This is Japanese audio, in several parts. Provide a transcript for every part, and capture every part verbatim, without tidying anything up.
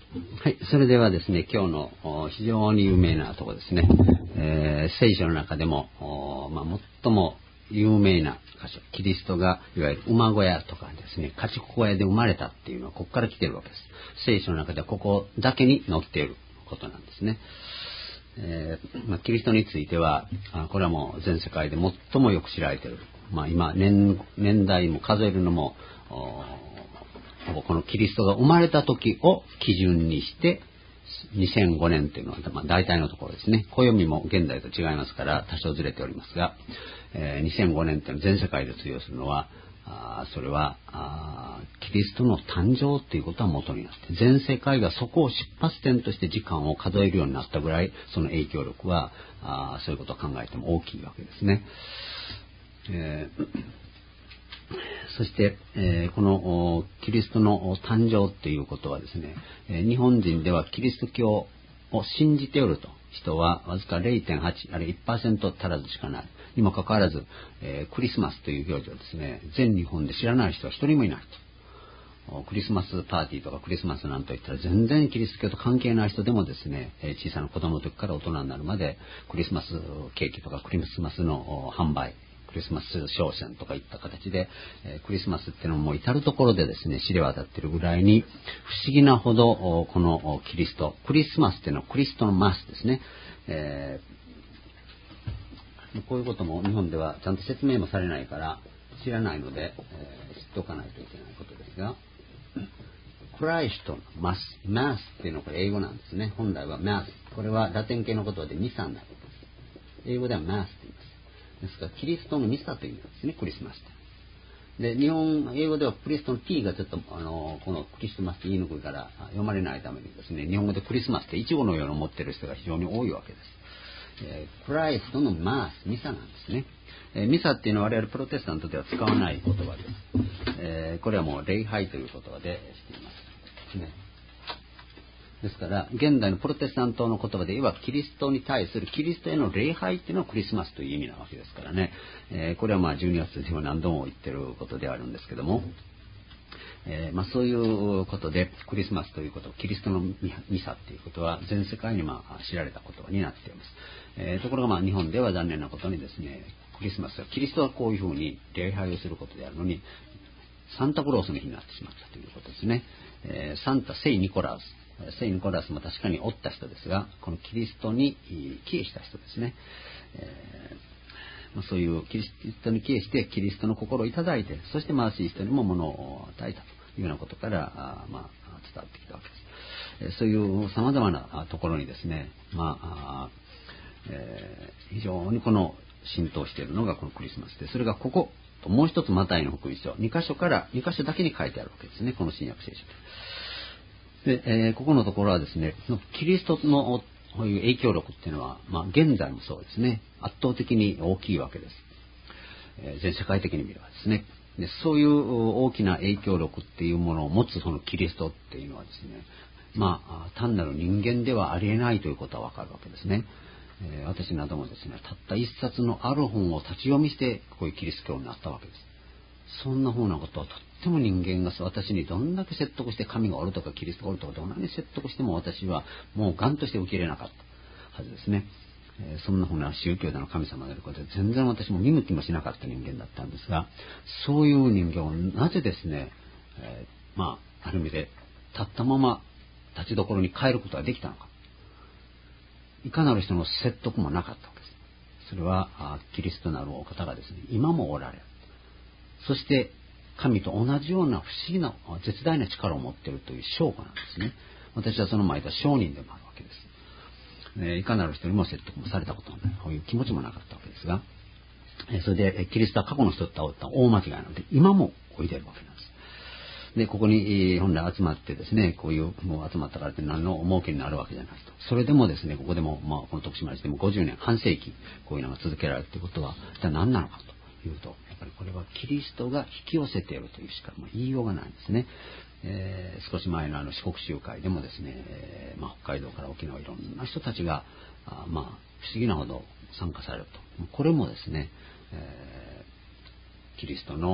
はい、それではですね、今日の非常に有名なところですね、えー、聖書の中でも、まあ、最も有名な箇所、キリストがいわゆる馬小屋とかですね、家畜小屋で生まれたっていうのはここから来ているわけです。聖書の中ではここだけに載っていることなんですね。えーまあ、キリストについては、これはもう全世界で最もよく知られている。まあ、今 年, 年代も数えるのもこのキリストが生まれた時を基準にしてにせんごねんというのは、まあ、大体のところですね。暦も現代と違いますから多少ずれておりますが、えー、にせんごねんというのは全世界で通用するのは、あそれはあキリストの誕生ということは元になって、全世界がそこを出発点として時間を数えるようになったぐらい、その影響力はあそういうことを考えても大きいわけですね。えーそして、えー、このキリストの誕生ということはですね、えー、日本人ではキリスト教を信じておると人はわずか れいてんはち あるいはいちパーセント 足らずしかないにもかかわらず、えー、クリスマスという行事をですね、全日本で知らない人は一人もいないと。クリスマスパーティーとかクリスマスなんといったら全然キリスト教と関係ない人でもですね、小さな子供の時から大人になるまでクリスマスケーキとかクリスマスの販売、クリスマス商戦とかいった形で、えー、クリスマスっていうのももう至るところでですね知れ渡っているぐらいに不思議なほどこのキリスト、クリスマスっていうのはクリストのマスですね、えー、こういうことも日本ではちゃんと説明もされないから知らないので、えー、知っておかないといけないことですが、クライストのマス、マスっていうのはこれ英語なんですね。本来はマス、これはラテン系の言葉でミサになるんです。英語ではマスって言います。ですからキリストのミサという意味なんですね、クリスマスって。で、日本英語ではクリストの T がちょっとあのこのクリスマスって言いにくいから読まれないためにですね、日本語でクリスマスってイチゴのように思っている人が非常に多いわけです。えー、クライストのマス、ミサなんですね。えー、ミサっていうのは我々プロテスタントでは使わない言葉です。えー、これはもう礼拝という言葉でしています。ね。ですから現代のプロテスタントの言葉で言えばキリストに対するキリストへの礼拝っていうのはクリスマスという意味なわけですからね、えー、これはまあじゅうにがつにも何度も言ってることであるんですけども、えーまあ、そういうことでクリスマスということ、キリストのミサっていうことは全世界にまあ知られた言葉になっています。えー、ところがまあ日本では残念なことにですね、クリスマスはキリストはこういうふうに礼拝をすることであるのにサンタクロースの日になってしまったということですね。えー、サンタ聖ニコラウス、聖ニコラウスも確かにおった人ですが、このキリストに帰依した人ですね。えーまあ、そういうキリストに帰依してキリストの心をいただいて、そして貧しい人にも物を与えたというようなことからあ、まあ、伝わってきたわけです。えー、そういう様々なところにですね、まあえー、非常にこの浸透しているのがこのクリスマスで、それがここもう一つマタイの福音書に箇所からに箇所だけに書いてあるわけですね、この新約聖書で。で、えー、ここのところはですね、キリストのこういう影響力っていうのは、まあ、現在もそうですね、圧倒的に大きいわけです。えー、全世界的に見ればですね。で、そういう大きな影響力っていうものを持つそのキリストっていうのはですね、まあ、単なる人間ではありえないということはわかるわけですね。えー、私などもですね、たった一冊のある本を立ち読みしてこういうキリスト教になったわけです。そんなふうなことをとっても人間が私にどんだけ説得して神がおるとかキリストがおるとかどんなに説得しても私はもうガンとして受け入れなかったはずですね。えー、そんなふうな宗教だの神様がいることで全然私も見向きもしなかった人間だったんですが、そういう人間をなぜですね、えー、まあある意味で立ったまま立ちどころに変えることができたのか。いかなる人の説得もなかったわけです。それはキリストなるお方がですね、今もおられる。そして神と同じような不思議な絶大な力を持っているという証拠なんですね。私はその前と証人でもあるわけです。えー、いかなる人にも説得もされたことがない、こういう気持ちもなかったわけですが、えー、それでキリストは過去の人とは大間違いなので今もおいでいるわけなんです。で、ここに本来集まってですね、こういうもう集まったからって何の儲けになるわけじゃないと。それでもですね、ここでも、まあ、この徳島市でもごじゅうねん、半世紀、こういうのが続けられるということは、じゃあ何なのかというと、やっぱりこれはキリストが引き寄せているというしか、まあ、言いようがないんですね。えー、少し前のあの四国集会でもですね、えーまあ、北海道から沖縄いろんな人たちが、あまあ、不思議なほど参加されると。これもですね、えー、キリストの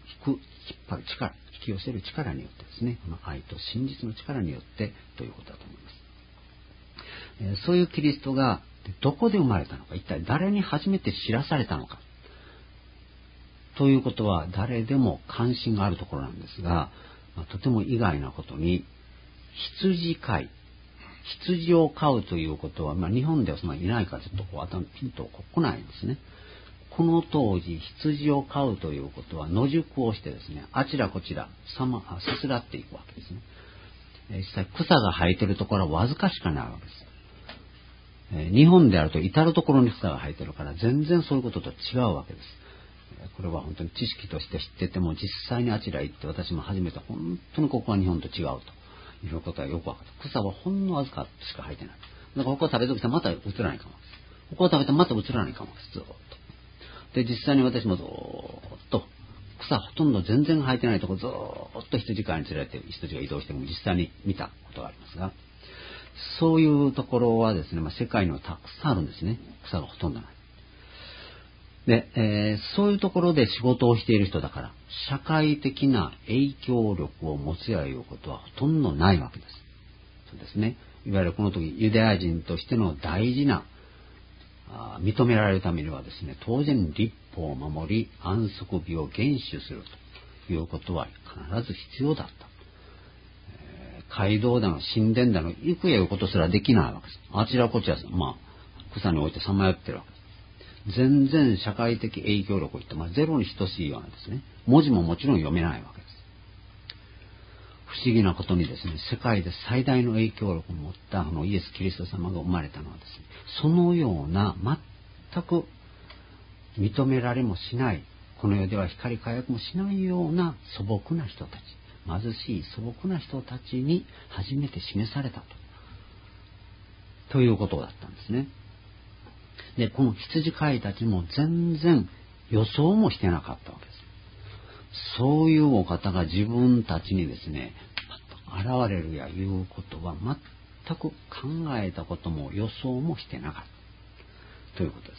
引く、引っ張る力、引き寄せる力によってですね、この愛と真実の力によってということだと思います。えー、そういうキリストがどこで生まれたのか、一体誰に初めて知らされたのかということは誰でも関心があるところなんですが、まあ、とても意外なことに羊飼い、羊を飼うということは、まあ、日本ではそんなにいないからちょっとこう頭ピンと来ないんですね。この当時羊を飼うということは野宿をしてですね、あちらこちらさま、さすらっていくわけですね。えー、実際草が生えているところはわずかしかないわけです。えー、日本であると至るところに草が生えているから全然そういうことと違うわけです。これは本当に知識として知ってても、実際にあちら行って私も初めて本当にここは日本と違うということはよく分かった。草はほんのわずかしか生えてない。だからここを食べてきたらまた映らないかもです。ここを食べたらまた映らないかもです。ずっと。で、実際に私もずーっと草ほとんど全然生えてないところずーっと羊飼いに連れられて羊が移動しても実際に見たことがありますが、そういうところはですね、まあ、世界にはたくさんあるんですね。草がほとんどない。で、えー、そういうところで仕事をしている人だから、社会的な影響力を持つやいうことはほとんどないわけです。そうですね。いわゆるこの時、ユダヤ人としての大事な、あ認められるためにはですね、当然立法を守り、安息日を厳守するということは必ず必要だった。えー、街道だの、神殿だの、行くやいうことすらできないわけです。あちらこちら、まあ、草に置いてさまよってるわけです。全然社会的影響力を言って、まあ、ゼロに等しいようなですね、文字ももちろん読めないわけです。不思議なことにですね、世界で最大の影響力を持ったあのイエス・キリスト様が生まれたのはですね、そのような全く認められもしない、この世では光り輝くもしないような素朴な人たち、貧しい素朴な人たちに初めて示されたと、ということだったんですね。で、この羊飼いたちも全然予想もしてなかったわけです。そういうお方が自分たちにですね、現れるやいうことは全く考えたことも予想もしてなかったということです。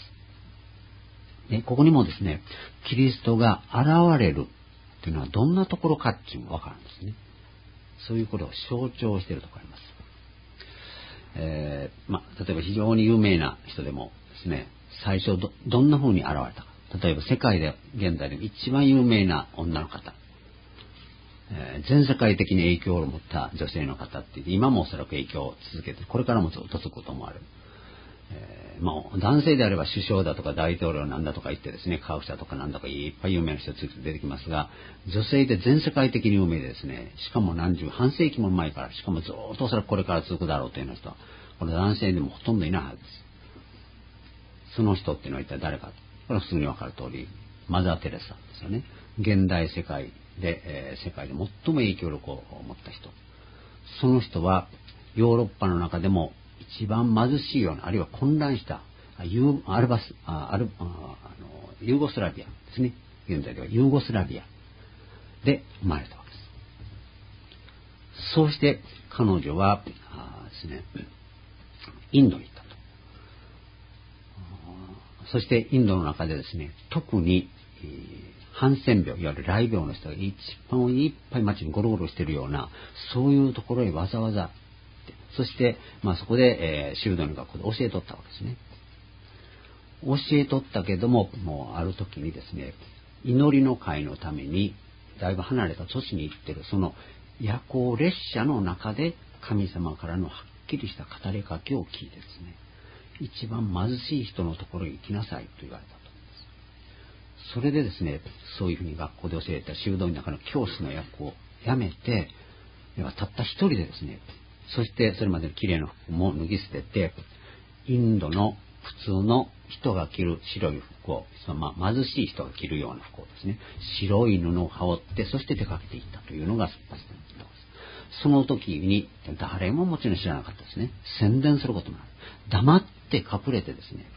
で、ここにもですね、キリストが現れるというのはどんなところかっていうのがわかるんですね。そういうことを象徴しているところがあります。えー、まあ、例えば非常に有名な人でもですね、最初 ど, どんな風に現れたか。例えば世界で現在で一番有名な女の方、えー、全世界的に影響を持った女性の方って言って、今もおそらく影響を続けて、これからもずっと続くと思われる。えー、まあ、男性であれば首相だとか大統領なんだとか言ってですね、科学者とかなんだかいっぱい有名な人ついて出てきますが、女性で全世界的に有名でですね、しかも何十、半世紀も前から、しかもずっとおそらくこれから続くだろうというような人は、これ男性でもほとんどいないはずです。その人っていうのは一体誰か。これは普通にわかる通り、マザー・テレサですよね。現代世界で、えー、世界で最も影響力を持った人。その人はヨーロッパの中でも一番貧しいような、あるいは混乱したユーアルバスあアルあのユーゴスラビアですね。現在ではユーゴスラビアで生まれたわけです。そうして彼女はあですね、インドに行ったと。そしてインドの中でですね、特に、えー、ハンセン病、いわゆる雷病の人が一番いっぱい街にゴロゴロしているような、そういうところへわざわざ、そして、まあ、そこで、えー、修道の学校で教えとったわけですね。教えとったけども、もうある時にですね、祈りの会のために、だいぶ離れた都市に行ってる、その夜行列車の中で神様からのはっきりした語りかけを聞いてですね、一番貧しい人のところに行きなさいと言われたと。それでですね、そういうふうに学校で教えた修道院の中の教師の役をやめて、たった一人でですね、そしてそれまでの綺麗な服も脱ぎ捨てて、インドの普通の人が着る白い服を、そのまあ貧しい人が着るような服をですね、白い布を羽織って、そして出かけていったというのが出発点です。その時に誰ももちろん知らなかったですね。宣伝することもない。黙って隠れてですね、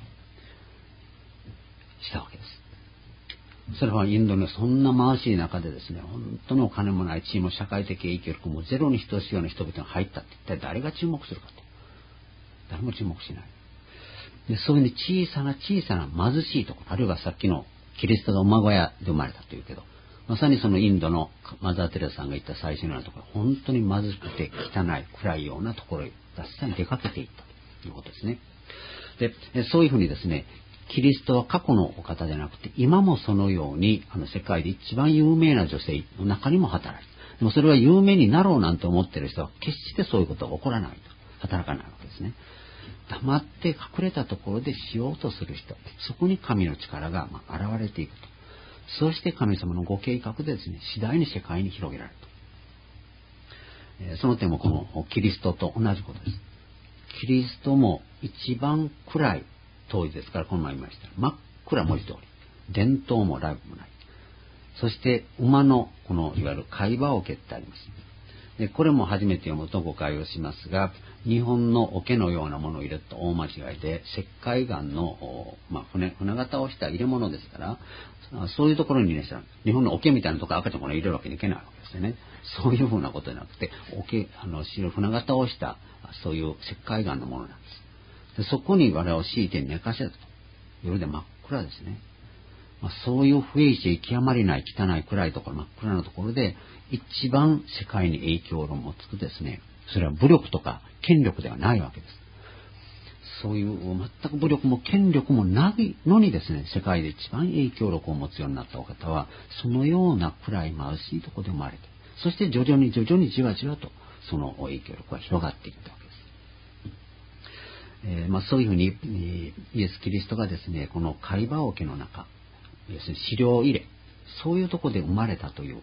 したわけです。それはインドのそんな貧しい中でですね、本当のお金もない地位も社会的影響力もゼロに等しいような人々が入ったって一体誰が注目するかと。誰も注目しない。で、そういう小さな小さな貧しいところ、あるいはさっきのキリストが馬小屋で生まれたというけど、 まさにそのインドのマザー・テレサさんが言った最初のようなところ、本当に貧しくて汚い、暗いようなところへ脱出に出かけていったということですね。で、そういうふうにですね、キリストは過去のお方じゃなくて、今もそのように、あの世界で一番有名な女性の中にも働いて、でもそれは有名になろうなんて思っている人は、決してそういうことが起こらないと、働かないわけですね。黙って隠れたところでしようとする人、そこに神の力が現れていくと。そして神様のご計画でですね、次第に世界に広げられると。その点もこのキリストと同じことです。キリストも一番暗い当時ですから、この前言いました。真っ暗文字通り。伝統もライブもない。そして馬のこのいわゆる貝羽桶ってあります。でこれも初めて読むと誤解をしますが、日本の桶のようなものを入れると大間違いで、石灰岩の、まあ、船船型をした入れ物ですから、そういうところにね、日本の桶みたいなところ赤ちゃんを入れるわけにいけないわけですよね。そういうふうなことじゃなくて、桶あの白船型をしたそういう石灰岩のものなんです。でそこに我々を敷いて寝かせたと。夜で真っ暗ですね。まあ、そういう不衛生、極まりない汚い暗いところ、真っ暗なところで一番世界に影響力を持つですね、それは武力とか権力ではないわけです。そういう全く武力も権力もないのにですね、世界で一番影響力を持つようになったお方は、そのような暗い貧しいところで生まれて、そして徐々に徐々にじわじわとその影響力が広がっていったわけです。えーまあ、そういうふうに、えー、イエス・キリストがですね、この貝羽桶の中、要するに飼料入れ、そういうところで生まれたということ。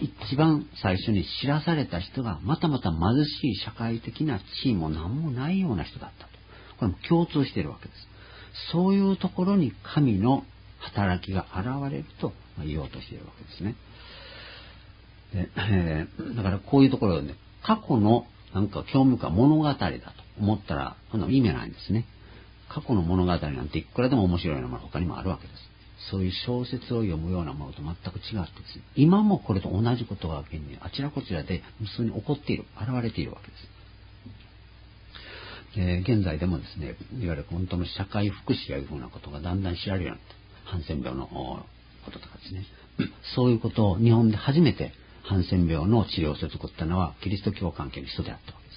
一番最初に知らされた人が、またまた貧しい社会的な地位も何もないような人だったと。これも共通しているわけです。そういうところに神の働きが現れると言おうとしているわけですね。でえー、だからこういうところでね、過去のなんか興味深い物語だと思ったら、そんな意味ないんですね。過去の物語なんていくらでも面白いようなもの他にもあるわけです。そういう小説を読むようなものと全く違ってですね、今もこれと同じことが現にあちらこちらで無数に起こっている、現れているわけです。えー、現在でもですね、いわゆる本当の社会福祉というふうなことがだんだん知られるようになって、ハンセン病のこととかですね、そういうことを日本で初めてハンセン病の治療所を作ったのはキリスト教関係の人であったわけです。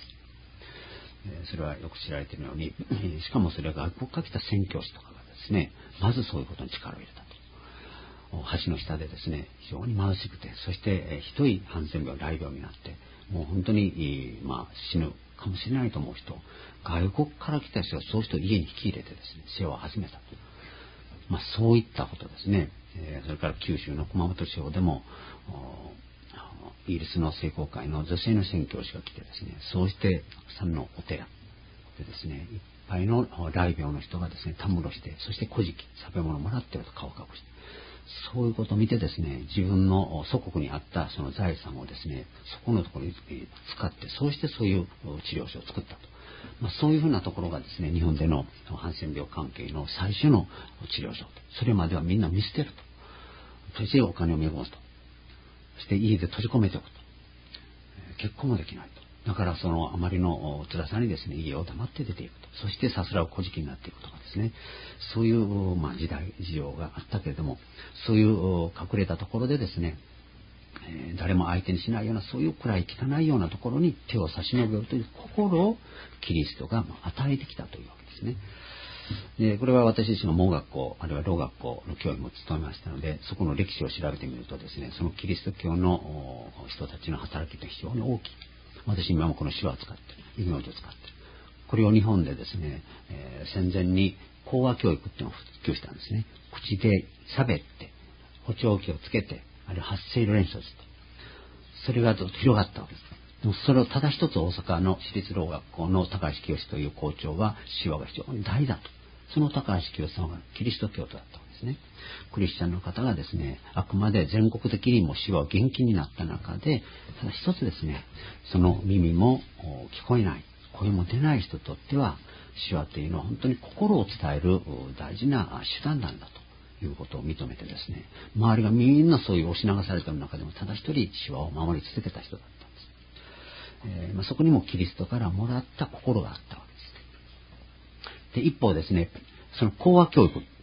それはよく知られているように、しかもそれが外国から来た宣教師とかがですね、まずそういうことに力を入れたと。橋の下でですね、非常に貧しくて、そしてひどいハンセン病、雷病になって、もう本当に、まあ、死ぬかもしれないと思う人、外国から来た人がそういう人を家に引き入れてですね、世話を始めたと。まあ、そういったことですね。それから九州の熊本地方でも、イギリスの聖公会の女性の宣教師が来てですね、そうしてたくさんのお寺でですね、いっぱいの雷病の人がですね、たむろして、そして古事記、食べ物をもらってると顔を隠して、そういうことを見てですね、自分の祖国にあったその財産をですね、そこのところに使って、そうしてそういう治療所を作ったと。まあ、そういうふうなところがですね、日本でのハンセン病関係の最初の治療所と。それまではみんな見捨てると。そしてお金をめごすと。そして家で閉じ込めておくと。結婚もできないと。だからそのあまりの辛さにですね、家を黙って出ていくと。そしてさすらう小じになっていくとかですね。そういう、まあ、時代事情があったけれども、そういう隠れたところでですね、えー、誰も相手にしないような、そういう暗い汚いようなところに手を差し伸べるという心をキリストが与えてきたというわけですね。でこれは私自身が盲学校あるいは老学校の教員も務めましたので、そこの歴史を調べてみるとですね、そのキリスト教の人たちの働きと非常に大きい。私今もこの手話を使ってる、異名字を使ってる。これを日本でですね、えー、戦前に講話教育っていうのを普及したんですね。口で喋って補聴器をつけて、あるいは発声練習をすると。それがずっと広がったわけです。でもそれをただ一つ大阪の私立老学校の高橋清という校長は手話が非常に大だと。その高橋清さんはキリスト教徒だったわけですね。クリスチャンの方がですね、あくまで全国的にも手話元気になった中で、ただ一つですね、その耳も聞こえない、声も出ない人にとっては、手話というのは本当に心を伝える大事な手段なんだということを認めてですね、周りがみんなそういう押し流されている中でもただ一人手話を守り続けた人だったんです。えーまあ、そこにもキリストからもらった心があったわけです。で一方ですね、その講話教育、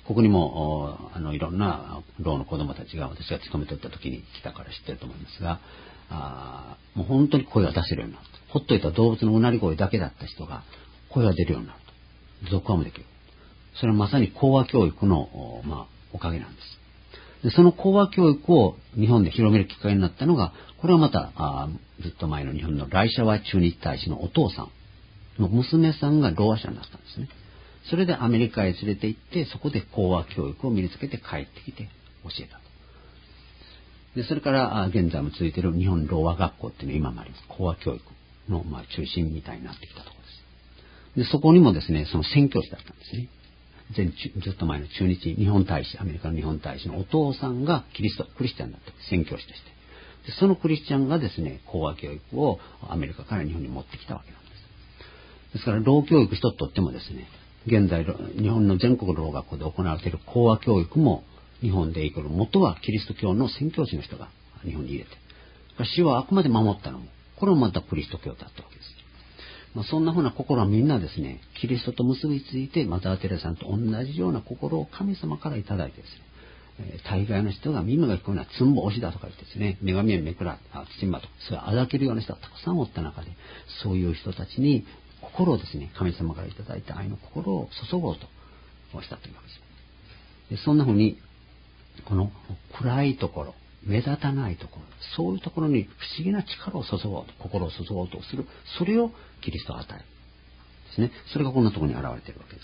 ここにも、あの、いろんな老の子供たちが私が勤めておった時に来たから知ってると思いますが、あもう本当に声が出せるようになると。ほっといた動物のうなり声だけだった人が声が出るようになると。続話もできる。それはまさに講話教育の、まあ、おかげなんです。で、その講話教育を日本で広めるきっかけになったのが、これはまた、あずっと前の日本のライシャワ駐日大使のお父さんの娘さんがろう話者になったんですね。それでアメリカへ連れて行って、そこで講話教育を身につけて帰ってきて教えたと。で、それから現在も続いている日本ろう話学校っていうのは今もあります。講話教育の、まあ、中心みたいになってきたところです。で、そこにもですね、その宣教師だったんですね。前ずっと前の駐日日本大使、アメリカの日本大使のお父さんがキリスト、クリスチャンだった宣教師として。で、そのクリスチャンがですね、講話教育をアメリカから日本に持ってきたわけなんです。ですから、ろう教育一つとってもですね、現在、日本の全国のろう学校で行われている講話教育も、日本でいくる元はキリスト教の宣教師の人が日本に入れて、死はあくまで守ったのも、これもまたキリスト教だったわけです。まあ、そんなふうな心はみんなですね、キリストと結びついて、マザー・テレサさんと同じような心を神様からいただいてですね、えー、大概の人が耳が聞こえない、つんぼ押しだとか言ってですね、女神はめくら、あ、つちんばとか、それをあざけるような人がたくさんおった中で、そういう人たちに心をですね、神様からいただいた愛の心を注ごうとしたというわけです。で、そんなふうに、この暗いところ、目立たないところ、そういうところに不思議な力を注ごうと、心を注ごうとする、それをキリストが与える。ですね。それがこんなところに現れているわけです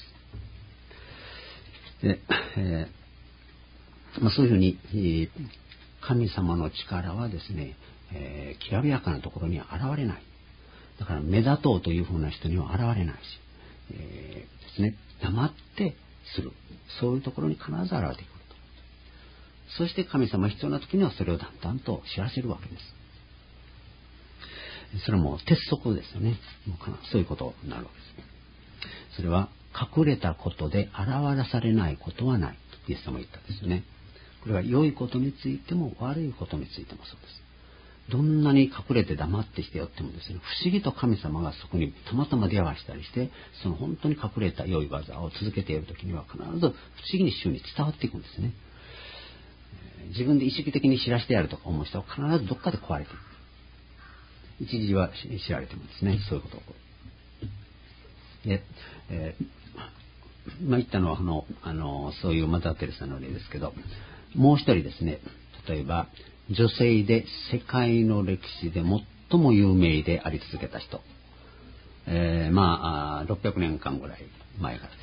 。で、えーまあ、そういうふうに、えー、神様の力はですね、えー、きらびやかなところには現れない。だから目立とうというふうな人には現れないし、えー、ですね、黙ってする。そういうところに必ず現れていく。そして神様が必要な時にはそれをだんだんと知らせるわけです。それはもう鉄則ですよね。もうそういうことになるわけです。それは隠れたことで表されないことはないとイエス様は言ったんですよね。これは良いことについても悪いことについてもそうです。どんなに隠れて黙ってしてよってもですね、不思議と神様がそこにたまたま出会わしたりして、その本当に隠れた良い技を続けている時には必ず不思議に主に伝わっていくんですね。自分で意識的に知らせてやるとか思う人は必ずどっかで壊れていく。一時は知られてもですね、そういうことを起こる。で、えー、まあ言ったのはあの、あの、そういうマザー・テレサの例ですけど、もう一人ですね、例えば、女性で世界の歴史で最も有名であり続けた人。えー、まあ、ろっぴゃくねんかんぐらい前からです。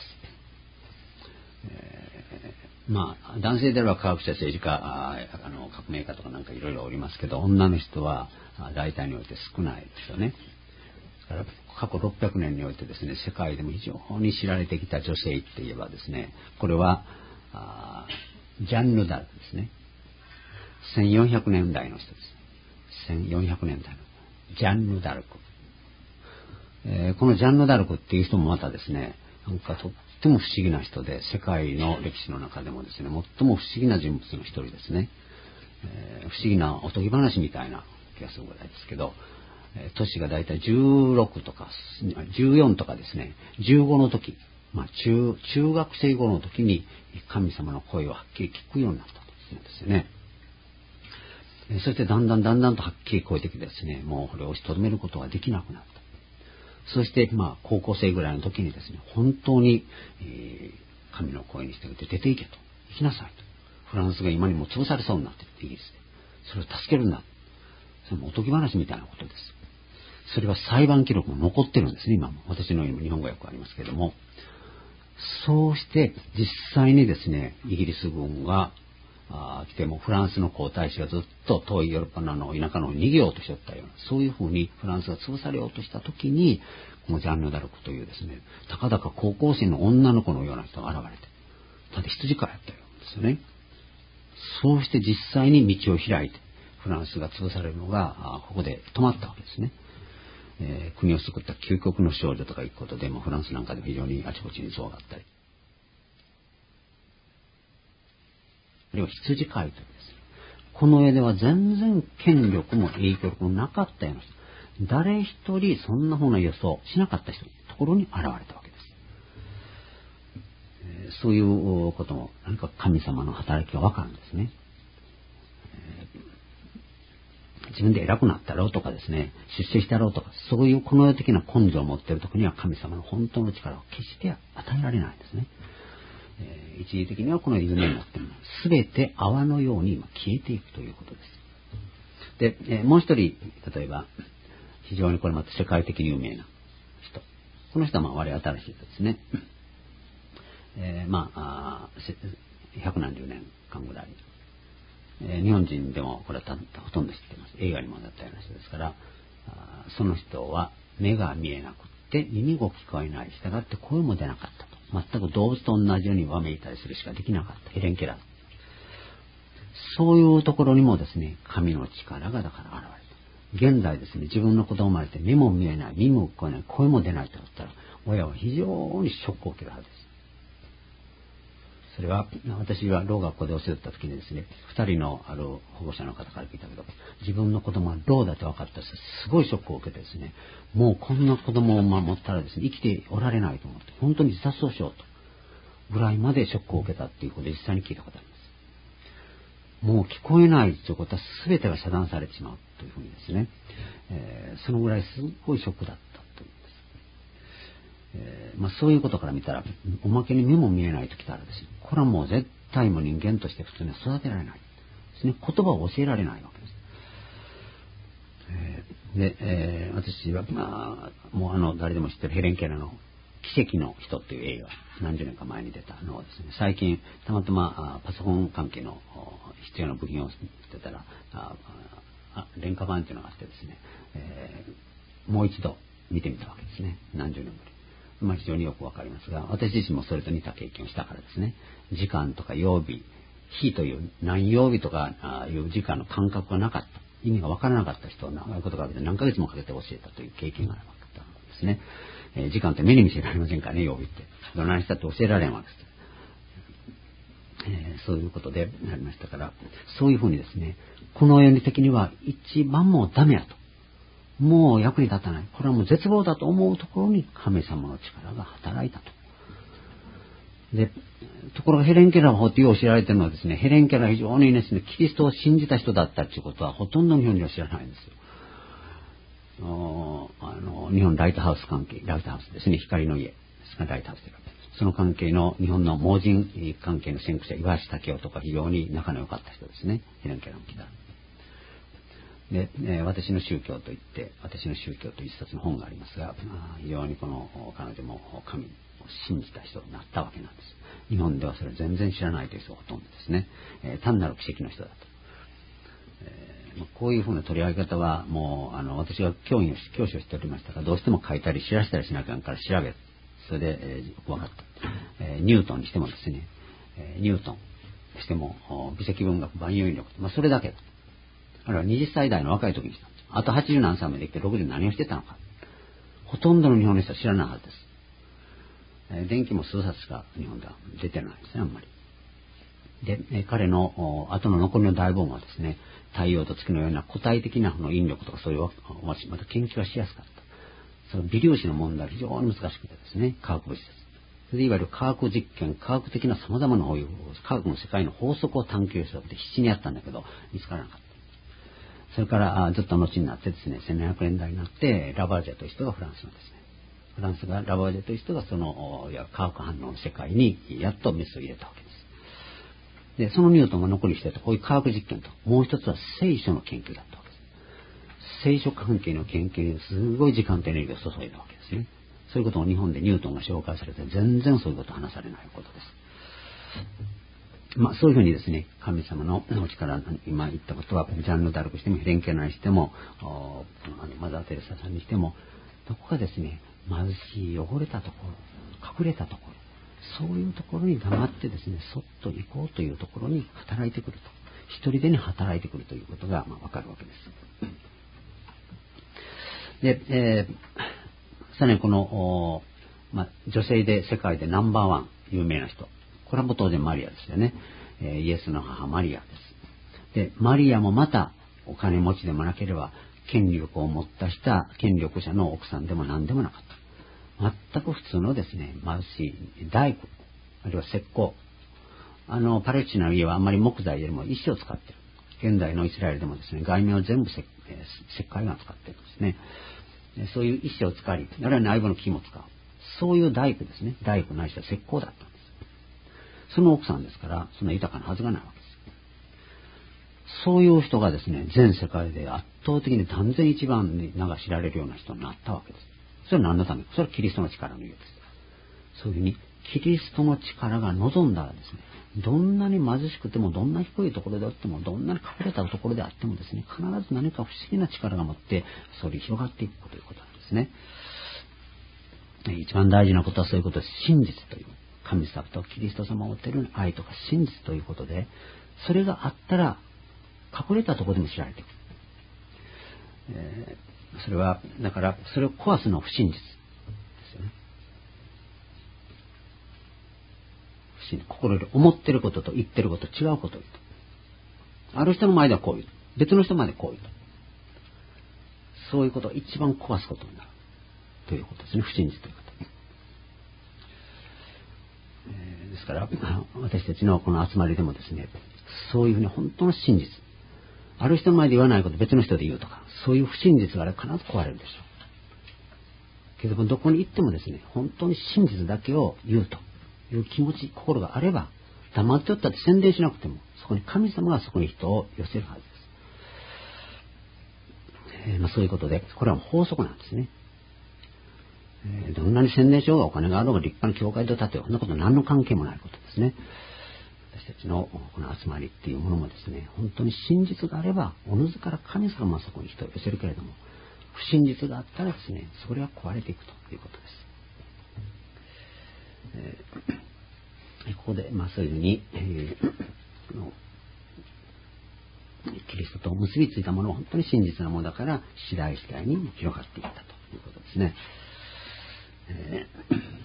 えーまあ、男性であれば科学者、政治家、ああの革命家とかなんかいろいろおりますけど、女の人は大体において少ないですよね。だから過去ろっぴゃくねんにおいてですね、世界でも非常に知られてきた女性って言えばですね、これはあジャンヌ・ダルクですね。せんよんひゃくねんだいの人です。せんよんひゃくねんだいのジャンヌ・ダルク。えー、このジャンヌ・ダルクっていう人もまたですね、なんかとっても不思議な人で、世界の歴史の中でもですね、最も不思議な人物の一人ですね。えー、不思議なおとぎ話みたいな気がするぐらいですけど、えー、年がだいたいじゅうろくとかじゅうよんとかですね、じゅうごの時、まあ、中中学生頃の時に神様の声をはっきり聞くようになったというんですよね。えー、そしてだんだんだんだんとはっきり聞こえてきてですね、もうこれを押しとどめることができなくなった。そして、まあ、高校生ぐらいの時にですね、本当に、えー、神の声にして出ていけと。行きなさいと。フランスが今にも潰されそうになっている、イギリスで。それを助けるんだ。それもおとぎ話みたいなことです。それは裁判記録も残ってるんですね、今も。私のようにも日本語訳ありますけれども。そうして、実際にですね、イギリス軍が、あ来てもフランスの皇太子がずっと遠いヨーロッパのあの田舎の方に逃げようとしておったような、そういうふうにフランスが潰されようとしたときに、このジャンヌ・ダルクというですね、たかだか高校生の女の子のような人が現れて、ただ羊飼いやったようですよね。そうして実際に道を開いて、フランスが潰されるのが、ここで止まったわけですね。えー、国を救った究極の少女とかいうことで、もフランスなんかでも非常にあちこちに像があったり。あるいは羊飼いというですね。この絵では全然権力も影響力もなかったような人。誰一人そんなふうな予想しなかった人のところに現れたわけです。えそういうことも何か神様の働きがわかるんですね。自分で偉くなったろうとかですね、出世したろうとか、そういうこの世的な根性を持っているときには神様の本当の力を決して与えられないんですね。えー、一時的にはこの夢になっても全て泡のように消えていくということです。で、えー、もう一人、例えば非常にこれまた世界的に有名な人、この人はまあ我々新しい人ですね。えー、まあ百何十年間ぐらい、えー、日本人でもこれはほとんど知っています。映画にもなったような人ですから、その人は目が見えなくって耳が聞こえない、したがって声も出なかったと。全く動物と同じようにわめいたりするしかできなかった。ヘレン・ケラー。そういうところにもですね、神の力がだから現れた。現在ですね、自分の子供生まれて目も見えない、耳も聞こえない、声も出ないと言ったら、親は非常にショックを受けるはずです。それは私はろう学校で教えた時にですね、二人のある保護者の方から聞いたけど、自分の子供はろうだと分かったらすごいショックを受けてですね、もうこんな子供を守ったらですね、生きておられないと思って本当に自殺をしようとぐらいまでショックを受けたっていうことで実際に聞いたことあります。もう聞こえないということは全てが遮断されてしまうというふうにですね、えー、そのぐらいすごいショックだったというんです。えーまあ、そういうことから見たら、おまけに目も見えないときたらですね、これはもう絶対も人間として普通には育てられないですね。言葉を教えられないわけです。えー、で、えー、私は、まあ、もうあの誰でも知ってるヘレン・ケラーの奇跡の人という映画、何十年か前に出たのをですね、最近たまたまパソコン関係の必要な部品を見てたら、ああ廉価版というのがあってですね、えー、もう一度見てみたわけですね。何十年ぶり。まあ、非常によくわかりますが、私自身もそれと似た経験をしたからですね、時間とか曜日、日という何曜日とかいう時間の感覚がなかった、意味がわからなかった人を長いことかけて何ヶ月もかけて教えたという経験があるわけですね。えー、時間って目に見せられませんからね、曜日って。どないしたって教えられんわけです。えー、そういうことでなりましたから、そういうふうにですね、この世的には一番もうダメやと。もう役に立たない。これはもう絶望だと思うところに神様の力が働いたと。で、ところがヘレン・ケラー法ってよう知られているのはですね、ヘレン・ケラー非常にですね、キリストを信じた人だったということはほとんど日本には知らないんですよ。あの日本ライトハウス関係、ライトハウスですね、光の家ですか、ライトハウスというか、その関係の日本の盲人関係の先駆者、岩橋武夫とか非常に仲の良かった人ですね、ヘレン・ケラーも来た。で、えー、私の宗教といって私の宗教という一冊の本がありますが、非常にこの彼女も神を信じた人になったわけなんです。日本ではそれを全然知らないという人がほとんどですね、えー、単なる奇跡の人だと、えー、こういうふうな取り上げ方はもうあの私が教員を教師をしておりましたが、どうしても書いたり知らせたりしなきゃから調べ、それで、えー、よく分かった、えー、ニュートンにしてもですね、えー、ニュートンにしても微積分学万有引力、まあ、それだけだ。あるいははたち代の若い時にした。あとはちじゅう何歳まで生きてろくじゅう何をしてたのか。ほとんどの日本の人は知らないはずです。えー、電気も数冊しか日本では出てないですね、あんまり。で、えー、彼の後の残りの大部分はですね、太陽と月のような固体的な引力とかそういうまた研究がしやすかった。その微粒子の問題は非常に難しくてですね、化学物質。それでいわゆる科学実験、科学的な様々なこういう科学の世界の法則を探求しようって必死にやったんだけど、見つからなかった。それからずっと後になってですね、せんななひゃくねんだいになってラバージェという人がフランスのですね、フランスがラバージェという人がその化学反応の世界にやっとメスを入れたわけです。で、そのニュートンが残りしてたこういう科学実験と、もう一つは聖書の研究だったわけです。聖書関係の研究にすごい時間とエネルギーを注いだわけですね。そういうことを日本でニュートンが紹介されて全然そういうことを話されないことです。まあ、そういうふうにですね、神様のお力、今言ったことはジャンヌ・ダルクしてもヘレン・ケラーにしてもあのマザー・テレサさんにしても、どこかですね、貧しい汚れたところ、隠れたところ、そういうところに黙ってですね、そっと行こうというところに働いてくると、一人でに働いてくるということがまあわかるわけです。で、えー、さらにこの、まあ、女性で世界でナンバーワン有名な人、これはもう当然マリアですよね。えー、イエスの母マリアです。で、マリアもまたお金持ちでもなければ権力を持ったした権力者の奥さんでも何でもなかった。全く普通のですね、貧しい大工あるいは石膏。あの、パレスチナの家はあんまり木材よりも石を使っている。現代のイスラエルでもですね、外面は全部石、石灰岩を使っているんですね。そういう石を使い、あるいは内部の木も使う。そういう大工ですね。大工ないしは石膏だったんです。その奥さんですから、そんな豊かなはずがないわけです。そういう人がですね、全世界で圧倒的に断然一番に名が知られるような人になったわけです。それは何のためか。それはキリストの力のゆえです。そういうふうに、キリストの力が望んだらですね、どんなに貧しくても、どんな低いところであっても、どんなに隠れたところであってもですね、必ず何か不思議な力が持って、それに広がっていくということなんですね。一番大事なことはそういうことです。真実という。神様とキリスト様を持っている愛とか真実ということで、それがあったら、隠れたところでも知られていく。えー、それは、だから、それを壊すのは不真実ですよね。不真実。心で思ってることと言ってること違うことを言うと。ある人の前ではこう言う。別の人までこう言うと。そういうことを一番壊すことになる。ということですね。不真実ということ。えー、ですから、私たちのこの集まりでもですね、そういうふうに本当の真実。ある人の前で言わないことを別の人で言うとか、そういう不真実があれ必ず壊れるでしょう。けどもどこに行ってもですね、本当に真実だけを言うという気持ち、心があれば、黙っておったって宣伝しなくても、そこに神様がそこに人を寄せるはずです。えーまあ、そういうことで、これは法則なんですね。えー、どんなに宣伝しようがお金があろうが立派な教会と建てよう、そんなこと何の関係もないことですね。私たちのこの集まりっていうものもですね、本当に真実があれば、おのずから神様はそこに人を寄せるけれども、不真実があったらですね、それは壊れていくということです。えー、ここで、まあそういうふうに、えー、のキリストと結びついたものは本当に真実なものだから、次第次第に広がっていったということですね。えー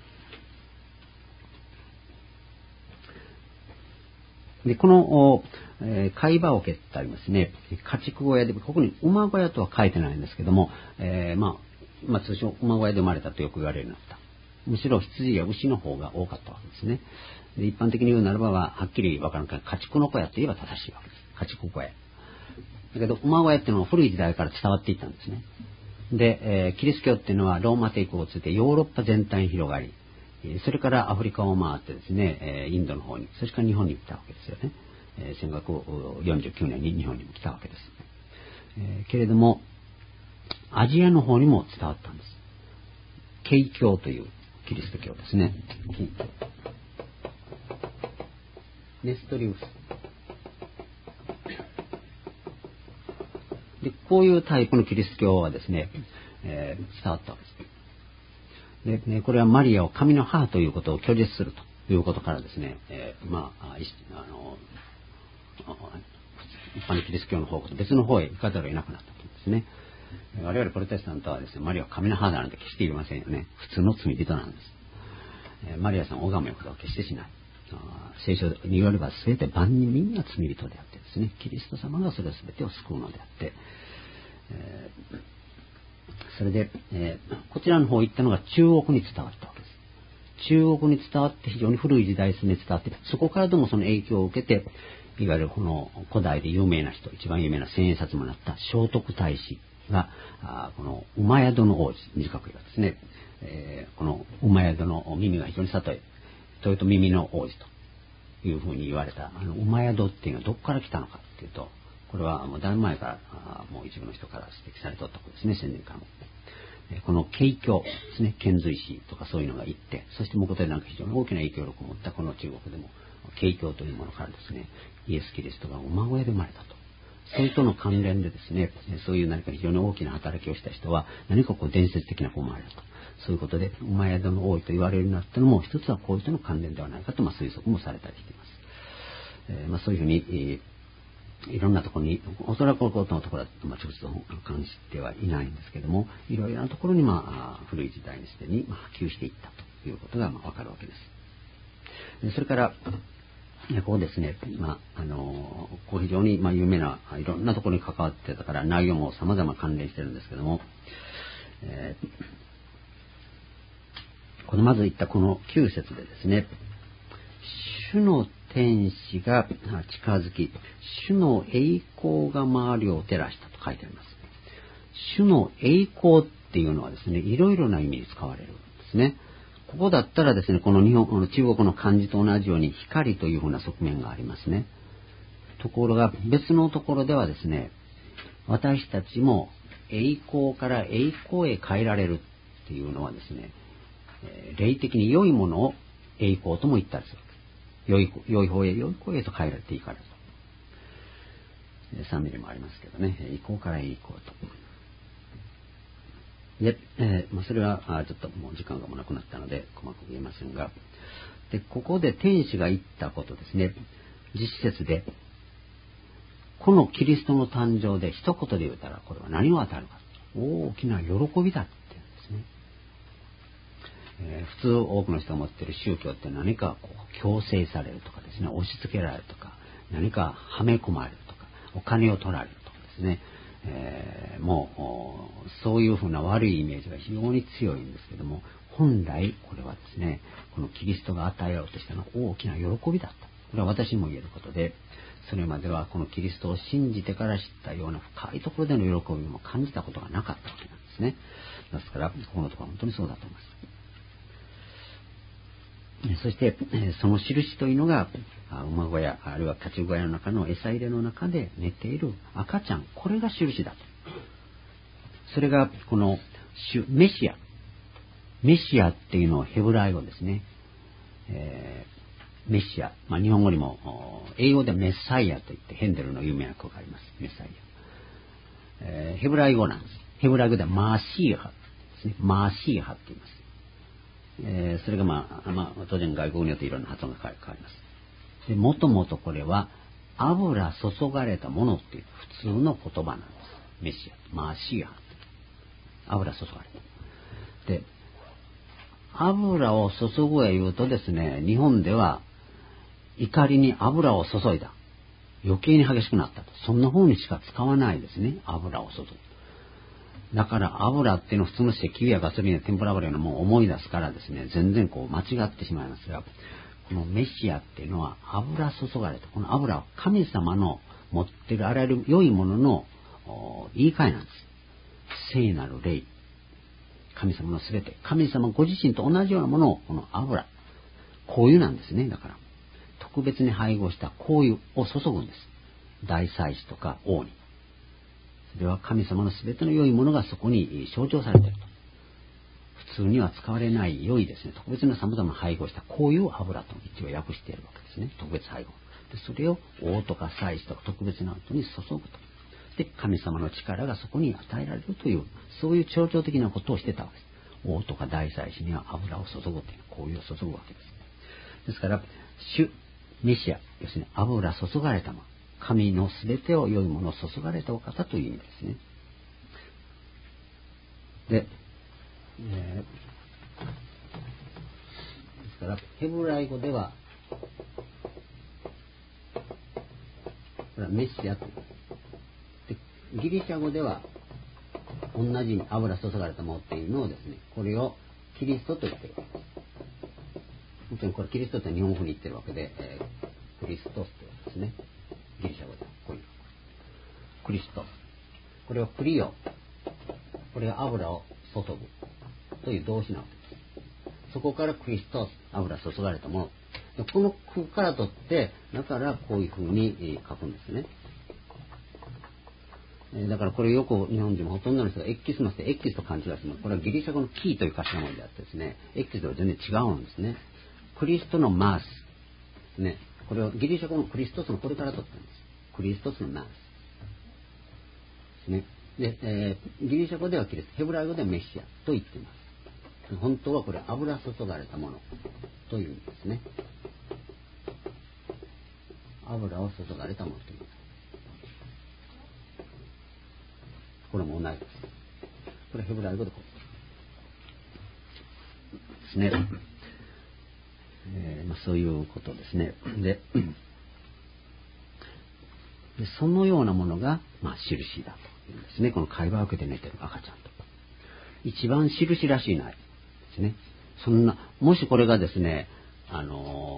で、この、えー、貝羽桶ってありますね。家畜小屋で、ここに馬小屋とは書いてないんですけども、えー、まあ、まあ、通称馬小屋で生まれたとよく言われるようになった。むしろ羊や牛の方が多かったわけですね。で、一般的に言うならばは、はっきりわからない家畜の小屋と言えば正しいわけです。家畜小屋。だけど、馬小屋っていうのは古い時代から伝わっていったんですね。で、えー、キリスト教っていうのはローマ帝国をついてヨーロッパ全体に広がり、それからアフリカを回ってですね、インドの方に、それから日本に来たわけですよね。せんごひゃくよんじゅうきゅうねんに日本にも来たわけです。えー、けれども、アジアの方にも伝わったんです。ケイ教というキリスト教ですね。ネストリウス。で、こういうタイプのキリスト教はですね、えー、伝わったわけです。で、ね、これはマリアを神の母ということを拒絶するということからですね、えー、まあ、あの、一般のキリスト教の方と別の方へ行かざるを得なくなったとですね。我々プロテスタントはですね、マリアは神の母だなんて決して言いませんよね。普通の罪人なんです。えー、マリアさんを拝むことは決してしない。聖書によれば全て万人みんな罪人であってですね、キリスト様がそれ全てを救うのであって、えーそれで、えー、こちらの方行ったのが中国に伝わったわけです。中国に伝わって非常に古い時代ですね、伝わって、そこからでもその影響を受けて、いわゆるこの古代で有名な人、一番有名な千円札もなった聖徳太子が、あこの馬宿の王子、短く言うとですね、えー、この馬宿の耳が非常に里い、というと耳の王子というふうに言われた、あの馬宿っていうのはどこから来たのかっていうと、これはもうだいぶ前からもう一部の人から指摘されておったことですね、宣伝からも。この慶教ですね、遣隋使とかそういうのが行って、そしてもうことでなんか非常に大きな影響力を持ったこの中国でも、慶教というものからですね、イエス・キリストが馬小屋で生まれたと。それとの関連でですね、そういう何か非常に大きな働きをした人は、何かこう伝説的な子もあると。そういうことで、馬宿の王位と言われるようになったのも、一つはこういう人の関連ではないかと、まあ推測もされたりしています。えー、まあそういうふうに、えーいろんなところに、おそらくこのところは、まあ、直接関してはいないんですけども、いろいろなところに、まあ、古い時代にすでに波及していったということが、まあ、わかるわけです。でそれから、ここですね、まあ、あの、こう非常に、まあ、有名な、いろんなところに関わってたから、内容も様々関連してるんですけども、えー、このまず言ったこのきゅう節でですね、 主の天使が近づき、主の栄光が周りを照らしたと書いてあります。主の栄光っていうのはですね、いろいろな意味に使われるんですね。ここだったらですね、この日本、中国の漢字と同じように光というふうな側面がありますね。ところが別のところではですね、私たちも栄光から栄光へ変えられるっていうのはですね、霊的に良いものを栄光とも言ったりする。良い、良い方へ良い方へと変えられていかれると。さんミリもありますけどね、栄光から栄光と。で、えーまあ、それはあちょっともう時間がもなくなったので細かく言えませんが、でここで天使が言ったことですね、実節でこのキリストの誕生で一言で言うたらこれは何を与えるか、大きな喜びだって言うんですね。えー、普通多くの人が持っている宗教って何かこう強制されるとかですね、押し付けられるとか、何かはめ込まれるとか、お金を取られるとかですね、えー、もうそういうふうな悪いイメージが非常に強いんですけども、本来これはですね、このキリストが与えようとしたのは大きな喜びだった。これは私にも言えることで、それまではこのキリストを信じてから知ったような深いところでの喜びも感じたことがなかったわけなんですね。ですからここのところは本当にそうだと思います。そしてその印というのが馬小屋あるいは勝ち小屋の中の餌入れの中で寝ている赤ちゃん、これが印だと。それがこのメシアメシアっていうのはヘブライ語ですね、えー、メシア、まあ、日本語にも英語でメッサイアといってヘンデルの有名な句があります。メッサイア、えー、ヘブライ語なんです。ヘブライ語ではマーシーハですね。マーシーハって言います。えー、それがまあ、まあ、当然外国によっていろんな発音が変わります。で、もともとこれは油注がれたものっていう普通の言葉なんです。メシア、マーシア、油注がれた。で、油を注ぐへ言うとですね、日本では怒りに油を注いだ、余計に激しくなったと、そんな風にしか使わないですね、油を注ぐ。だから油っていうのは普通の石油やガソリンや天ぷら油のものを思い出すからですね、全然こう間違ってしまいますが、このメシアっていうのは油注がれた、この油は神様の持っているあらゆる良いものの言い換えなんです。聖なる霊、神様のすべて、神様ご自身と同じようなものをこの油、香油なんですね。だから特別に配合した香油を注ぐんです。大祭司とか王に。それは神様のすべての良いものがそこに象徴されていると。普通には使われない良いですね、特別な様々な配合した香油を油と一応訳しているわけですね。特別配合で、それを王とか祭司とか特別なことに注ぐと。で、神様の力がそこに与えられるという、そういう象徴的なことをしてたわけです。王とか大祭司には油を注ぐという、香油を注ぐわけです。ですから主メシア、要するに油注がれたもの、神のすべてを良いものを注がれたお方という意味ですね。で、えー、ですからヘブライ語ではこれはメシアと、でギリシャ語では同じに油注がれたものっていうのをですね、これをキリストと言っているわけです。もちろんこれキリストって日本語に言ってるわけで、えー、クリストスというわけですね。ギリシャ語ではこういうクリスト、これはクリオ、これは油を注ぐという動詞なわけです。そこからクリストス、油注がれたもの、この句から取って、だからこういうふうに書くんですね。だからこれよく日本人もほとんどの人がエッキスマスでエッキスと勘違いします。これはギリシャ語のキーという頭文字であってですね、エッキスとは全然違うんですね。クリストのマース、ね、これをギリシャ語のクリストスのこれから取ったんです。クリストスのマース、ね、で、えー、ギリシャ語ではキリスト、ヘブライ語ではメシアと言っています。本当はこれ油注がれたものという意味ですね。油を注がれたものと言います。これも同じです。これヘブライ語でこうですね。えーまあ、そういうことですね。で、でそのようなものが、まあ、印だというんですね。この会話を受けて寝てる赤ちゃんと。一番印らしいないですね。そんな、もしこれがですね、あの、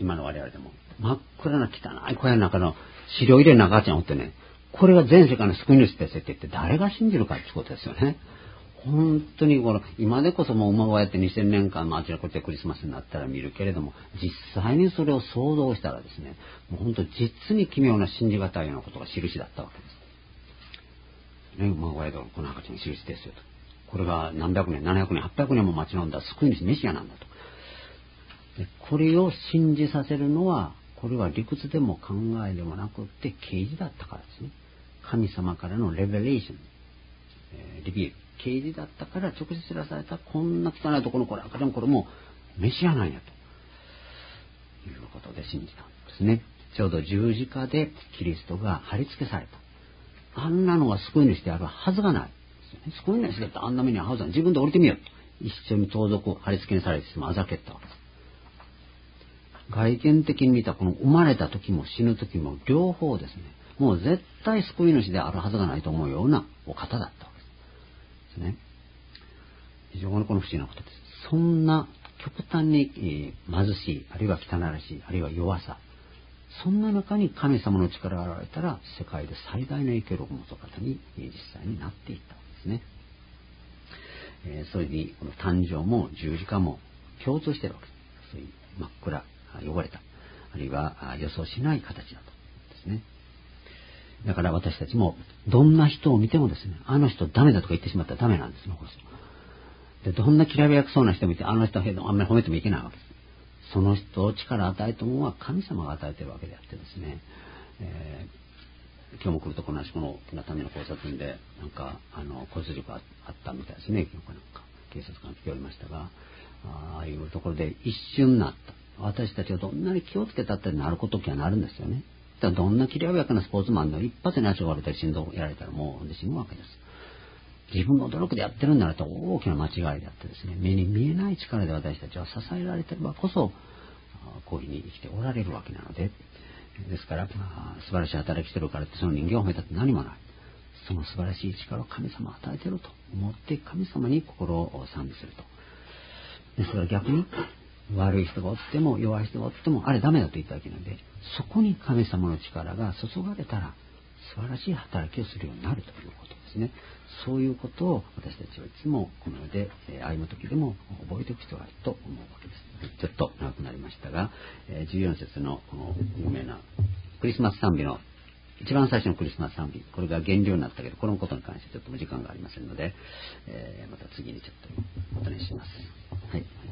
今の我々でも。真っ暗な汚い小屋の中の資料入れの赤ちゃんをおってね、これが全世界の救い主ですって言って誰が信じるかってことですよね。本当にこの今でこそもう馬小屋ってにせんねんかんもあちらこちらクリスマスになったら見るけれども、実際にそれを想像したらですね、もう本当実に奇妙な信じがたいようなことが印だったわけです。ね、馬小屋でこの赤ちゃんの印ですよと。これが何百年、ななひゃくねん、はっぴゃくねんも待ち望んだ救い主メシアなんだと。でこれを信じさせるのは、これは理屈でも考えでもなくって啓示だったからですね。神様からのレベレーション、えー、リビール、啓示だったから直接知らされたこんな汚いところのこれ赤ちゃんこれもメシアなんやということで信じたんですね。ちょうど十字架でキリストが貼り付けされた。あんなのが救い主であるはずがない。救い主だってあんな目に遭うはずがない。自分で降りてみようと。一緒に盗賊を貼り付けにされてもあざけったわけです。外見的に見たこの生まれた時も死ぬ時も両方ですね、もう絶対救い主であるはずがないと思うようなお方だったわけですね。非常にこの不思議なことです。そんな極端に、えー、貧しい、あるいは汚らしい、あるいは弱さ、そんな中に神様の力が現れたら世界で最大の影響力を持つ方に、えー、実際になっていったわけですね。えー、それにこの誕生も十字架も共通しているわけです。そういう真っ暗、汚れた、あるいは予想しない形だとですね。だから私たちもどんな人を見てもですね、あの人ダメだとか言ってしまったらダメなんですね。でどんなきらびやくそうな人を見てあの人はあんまり褒めてもいけないわけです。その人を力を与えたものは神様が与えているわけであってですね、えー、今日も来るとこの話このための考察でなんかあの交通事故があったみたいですね。今日かなんか警察官が来ておりましたが、ああいうところで一瞬になった。私たちがどんなに気をつけたってなることきはなるんですよね。だからどんなきらびやかなスポーツマンの一発に足が折れたり心臓をやられたらもう死ぬわけです。自分が驚くでやってるんならと大きな間違いであってですね、目に見えない力で私たちは支えられていればこそこういうふうに生きておられるわけなので、ですから素晴らしい働きしてるからってその人間を褒めたって何もない。その素晴らしい力を神様は与えていると思って神様に心を賛美すると。ですから逆に悪い人がおっても弱い人がおってもあれダメだと言ったわけなので、そこに神様の力が注がれたら素晴らしい働きをするようになるということですね。そういうことを私たちはいつもこの世で歩む時でも覚えておく必要があると思うわけです。ちょっと長くなりましたが、じゅうよん節のこの有名なクリスマス賛美の一番最初のクリスマス賛美、これが減量になったけどこのことに関してちょっと時間がありませんので、えー、また次にちょっとお話しします。はい。